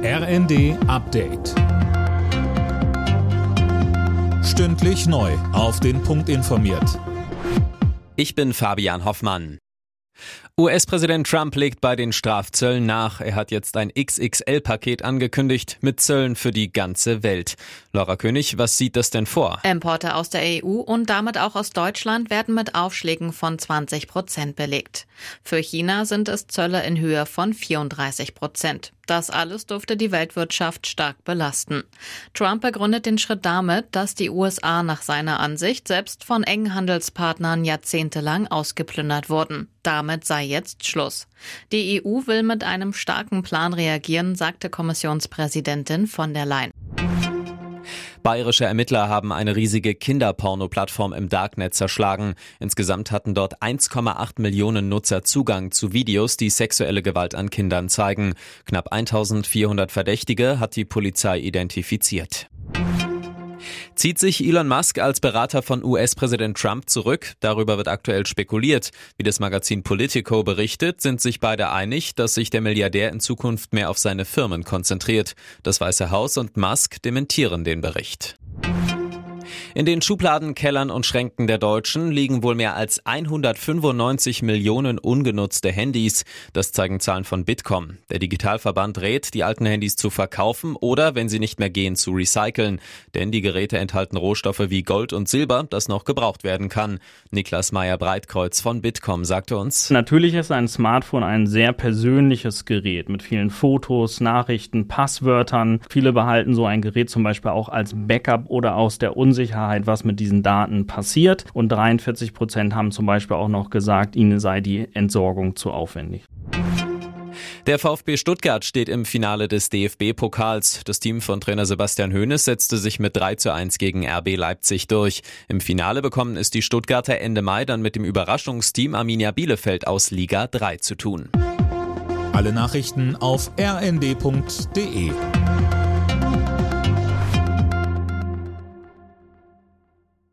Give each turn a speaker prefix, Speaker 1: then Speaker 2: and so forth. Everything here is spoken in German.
Speaker 1: RND Update. Stündlich neu auf den Punkt informiert.
Speaker 2: Ich bin Fabian Hoffmann. US-Präsident Trump legt bei den Strafzöllen nach. Er hat jetzt ein XXL-Paket angekündigt mit Zöllen für die ganze Welt. Laura König, was sieht das denn vor?
Speaker 3: Importe aus der EU und damit auch aus Deutschland werden mit Aufschlägen von 20% belegt. Für China sind es Zölle in Höhe von 34%. Das alles dürfte die Weltwirtschaft stark belasten. Trump begründet den Schritt damit, dass die USA nach seiner Ansicht selbst von engen Handelspartnern jahrzehntelang ausgeplündert wurden. Damit sei jetzt Schluss. Die EU will mit einem starken Plan reagieren, sagte Kommissionspräsidentin von der Leyen.
Speaker 2: Bayerische Ermittler haben eine riesige Kinderporno-Plattform im Darknet zerschlagen. Insgesamt hatten dort 1,8 Millionen Nutzer Zugang zu Videos, die sexuelle Gewalt an Kindern zeigen. Knapp 1400 Verdächtige hat die Polizei identifiziert. Zieht sich Elon Musk als Berater von US-Präsident Trump zurück? Darüber wird aktuell spekuliert. Wie das Magazin Politico berichtet, sind sich beide einig, dass sich der Milliardär in Zukunft mehr auf seine Firmen konzentriert. Das Weiße Haus und Musk dementieren den Bericht. In den Schubladen, Kellern und Schränken der Deutschen liegen wohl mehr als 195 Millionen ungenutzte Handys. Das zeigen Zahlen von Bitkom. Der Digitalverband rät, die alten Handys zu verkaufen oder, wenn sie nicht mehr gehen, zu recyceln. Denn die Geräte enthalten Rohstoffe wie Gold und Silber, das noch gebraucht werden kann. Niklas Meyer-Breitkreuz von Bitkom sagte uns:
Speaker 4: Natürlich ist ein Smartphone ein sehr persönliches Gerät mit vielen Fotos, Nachrichten, Passwörtern. Viele behalten so ein Gerät zum Beispiel auch als Backup oder aus der Unsicherheit, was mit diesen Daten passiert. Und 43% haben zum Beispiel auch noch gesagt, ihnen sei die Entsorgung zu aufwendig.
Speaker 2: Der VfB Stuttgart steht im Finale des DFB-Pokals. Das Team von Trainer Sebastian Hoeneß setzte sich mit 3:1 gegen RB Leipzig durch. Im Finale bekommen es die Stuttgarter Ende Mai dann mit dem Überraschungsteam Arminia Bielefeld aus Liga 3 zu tun.
Speaker 1: Alle Nachrichten auf rnd.de.